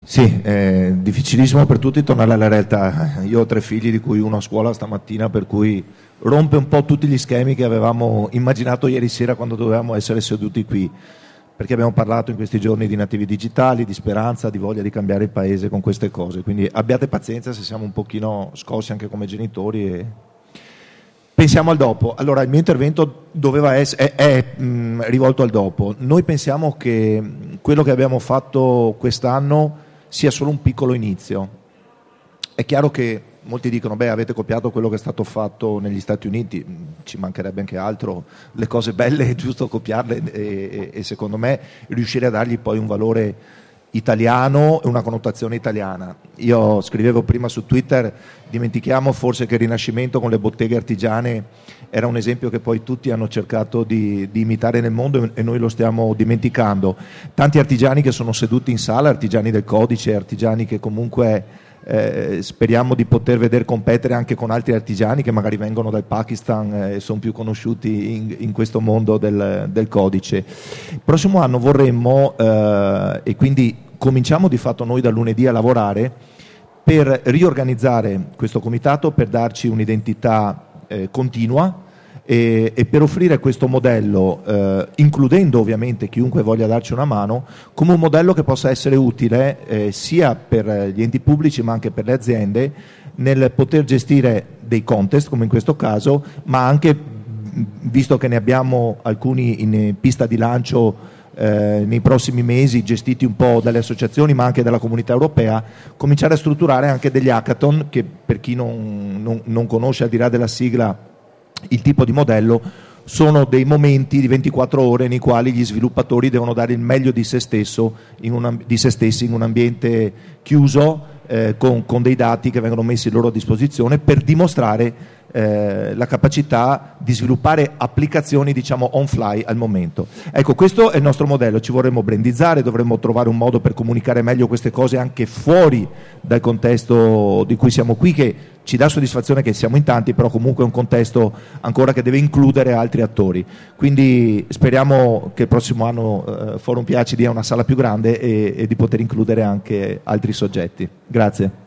Sì, è difficilissimo per tutti tornare alla realtà. Io ho 3 figli, di cui uno a scuola stamattina, per cui rompe un po' tutti gli schemi che avevamo immaginato ieri sera quando dovevamo essere seduti qui, perché abbiamo parlato in questi giorni di nativi digitali, di speranza, di voglia di cambiare il paese con queste cose. Quindi abbiate pazienza se siamo un pochino scossi anche come genitori e pensiamo al dopo. Allora, il mio intervento è rivolto al dopo. Noi pensiamo che quello che abbiamo fatto quest'anno sia solo un piccolo inizio. È chiaro che molti dicono, avete copiato quello che è stato fatto negli Stati Uniti, ci mancherebbe anche altro, le cose belle è giusto copiarle e secondo me riuscire a dargli poi un valore italiano e una connotazione italiana. Io scrivevo prima su Twitter, dimentichiamo forse che il Rinascimento con le botteghe artigiane era un esempio che poi tutti hanno cercato di imitare nel mondo e noi lo stiamo dimenticando. Tanti artigiani che sono seduti in sala, artigiani del codice, artigiani che comunque speriamo di poter vedere competere anche con altri artigiani che magari vengono dal Pakistan e sono più conosciuti in questo mondo del codice. Il prossimo anno vorremmo, e quindi cominciamo di fatto noi da lunedì a lavorare, per riorganizzare questo comitato, per darci un'identità continua e per offrire questo modello, includendo ovviamente chiunque voglia darci una mano, come un modello che possa essere utile sia per gli enti pubblici ma anche per le aziende nel poter gestire dei contest come in questo caso, ma anche, visto che ne abbiamo alcuni in pista di lancio nei prossimi mesi, gestiti un po' dalle associazioni ma anche dalla comunità europea, cominciare a strutturare anche degli hackathon che, per chi non conosce al di là della sigla il tipo di modello, sono dei momenti di 24 ore nei quali gli sviluppatori devono dare il meglio di se stessi in un ambiente chiuso, con dei dati che vengono messi a loro disposizione per dimostrare la capacità di sviluppare applicazioni, diciamo, on fly al momento. Ecco, questo è il nostro modello. Ci vorremmo brandizzare, dovremmo trovare un modo per comunicare meglio queste cose anche fuori dal contesto di cui siamo qui, che ci dà soddisfazione che siamo in tanti, però comunque è un contesto ancora che deve includere altri attori. Quindi speriamo che il prossimo anno Forum PA ci dia una sala più grande e di poter includere anche altri soggetti. Grazie.